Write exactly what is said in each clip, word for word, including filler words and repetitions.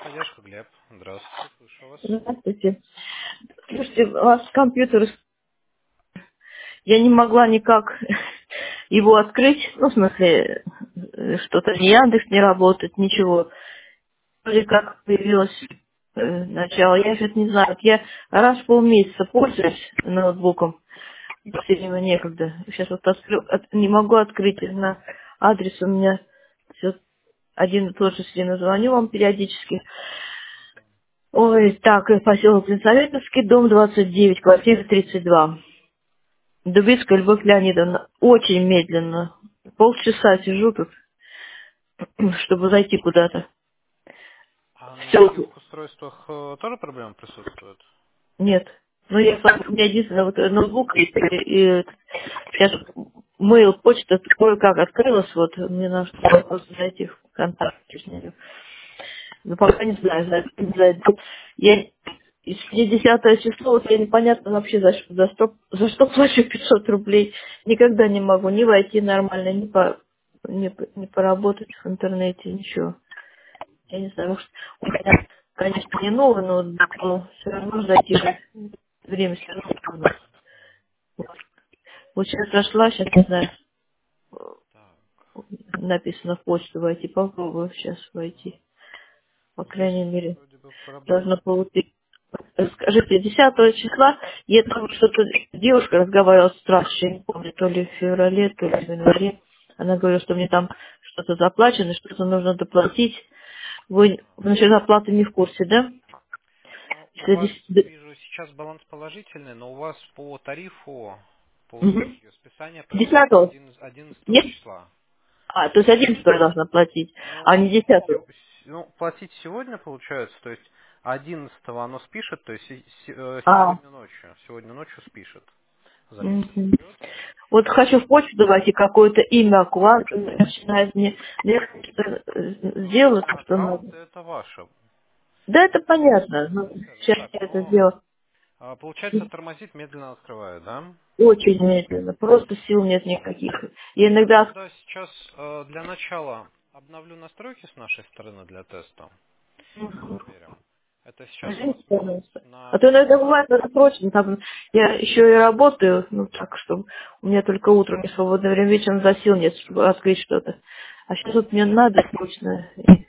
Техподдержка, Глеб. Здравствуйте, слышу вас. Здравствуйте. Слушайте, у вас компьютер, я не могла никак его открыть, ну, в смысле, э, что-то ни Яндекс не работает, ничего. Вроде как появилось э, начало, я сейчас не знаю, вот я раз в полмесяца пользуюсь ноутбуком, все время некогда. Сейчас вот открыл, от- не могу открыть на адрес у меня все один и тот же, себе звоню вам периодически. Ой, так, э, поселок Ленсоветовский, дом двадцать девять, квартира тридцать два. Дубицкая Любовь Леонидовна. Очень медленно. Полчаса сижу тут, чтобы зайти куда-то. А на Все. других устройствах э, тоже проблемы присутствуют? Нет. Ну, я сам, у меня единственное, вот э, ноутбук, и, и, и сейчас mail, почта кое-как открылась, вот, мне надо просто зайти в контакт с нее. Ну, пока не знаю, за, за, я, если десятое число, вот я непонятно вообще за, что- за, что, за что плачу пятьсот рублей. Никогда не могу ни войти нормально, ни, по, ни, по- ни поработать в интернете, ничего. Я не знаю, может, у меня, конечно, не новый ноутбук, но все равно зайти же время все равно трудно. Вот. Вот сейчас зашла, сейчас не знаю, Так, написано в почту войти, попробую сейчас войти. По здесь крайней мере, вроде бы проблем. должно получить. Скажите, десятого числа я там что-то девушка разговаривала с Трашей, я не помню, то ли в феврале, то ли в январе. Она говорила, что мне там что-то заплачено, что-то нужно доплатить. Вы насчет оплаты не в курсе, да? Ну, у Если вас, дес- д- вижу, сейчас баланс положительный, но у вас по тарифу, по Мгм. услуге, списание произойдет десятого? одиннадцатого Нет? числа. А, то есть одиннадцатого должна платить, Ну, а не десятого. с- ну, платить сегодня получается, то есть одиннадцатого оно спишет, то есть се- се- э, А, сегодня ночью, сегодня ночью спишет за месяц мгм. вперед. Вот хочу в почту давайте какое-то имя аккуратно, начинает мне легче Ну, сделать, имя что надо. аккаунта это ваше. Да, это понятно. Ну, Беседа. сейчас Так, я это но сделала. а, получается тормозит, медленно открывает, да? Очень медленно. Просто сил нет никаких. Я Я иногда... тогда сейчас э, для начала обновлю настройки с нашей стороны для теста и проверим. Это сейчас у вас Извините, баланс пожалуйста. на А то иногда пятьдесят. бывает, это прочно. Там я еще и работаю, ну так, чтобы у меня только утром не свободное время, вечером за сил нет, чтобы открыть что-то. А сейчас вот мне надо срочно.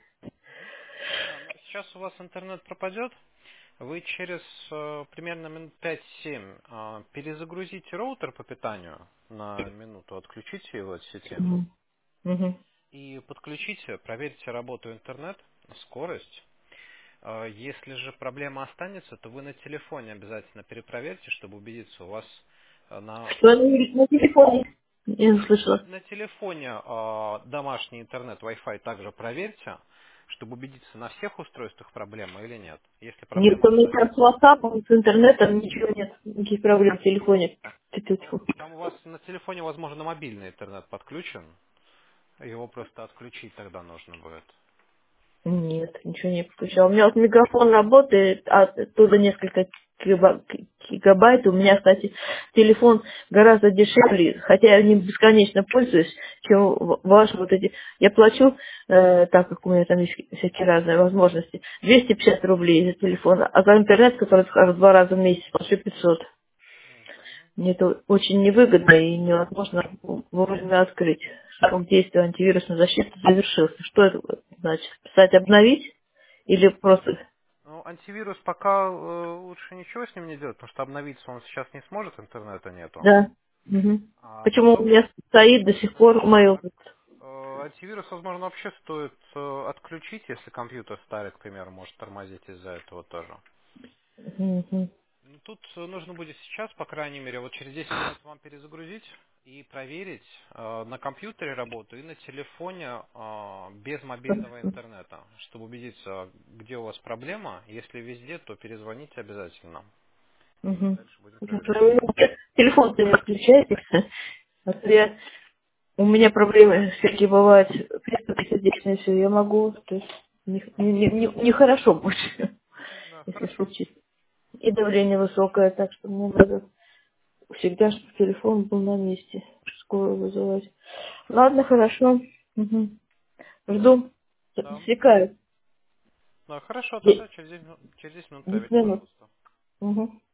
Да, но сейчас у вас интернет пропадет. Вы через э, примерно минут пять-семь э, перезагрузите роутер по питанию на минуту, отключите его от сети Мгм. Мгм. и подключите, проверьте работу интернет, скорость. Э, Если же проблема останется, то вы на телефоне обязательно перепроверьте, чтобы убедиться, у вас э, на, Что они говорят на телефоне? Я не слышала. на телефоне э, домашний интернет Wi-Fi также проверьте, чтобы убедиться, на всех устройствах проблема или нет. Если Нет, проблема у меня останется, с WhatsApp, с интернетом ничего нет. Никаких проблем в телефоне. ну, Тьфу-тьфу. там у вас на телефоне, возможно, мобильный интернет подключен, его просто отключить тогда нужно будет. Нет, ничего не подключал. У меня вот микрофон работает, а оттуда несколько гига- гигабайт. У меня, кстати, телефон гораздо дешевле, хотя я им бесконечно пользуюсь, чем в- ваши вот эти. Я плачу, э, так как у меня там есть всякие разные возможности, двести пятьдесят рублей за телефон, а за интернет, который скажу два раза в месяц, плачу пятьсот. Мне это очень невыгодно и невозможно вовремя открыть. Срок действия антивирусной защиты завершился. Что это значит? Писать обновить или просто... Ну, антивирус пока э, лучше ничего с ним не делать, потому что обновиться он сейчас не сможет, интернета нету. Да. Мгм. А Почему у потом меня стоит до сих пор mail? так, э, антивирус, возможно, вообще стоит э, отключить, если компьютер старый, к примеру, может тормозить из-за этого тоже. Мгм. Ну, тут э, нужно будет сейчас, по крайней мере, вот через десять минут вам перезагрузить и проверить э, на компьютере работу и на телефоне э, без мобильного интернета, чтобы убедиться, где у вас проблема. Если везде, то перезвоните обязательно. И Мгм. дальше будем Я проверять. проверю. Телефон-то не включается. А то я... У меня проблемы всякие бывают, приступы сердечные, все, я могу, то есть нехорошо не, не, не- нехорошо будет, Да, если хорошо. случится. И давление высокое, так что мне надо всегда, чтобы телефон был на месте. Скорую вызывать. Ладно, хорошо. Мгм. Жду. Да. Засекаю. Да, хорошо, Де- тогда через десять минут, через десять минут десять проверьте, минут. пожалуйста. Угу.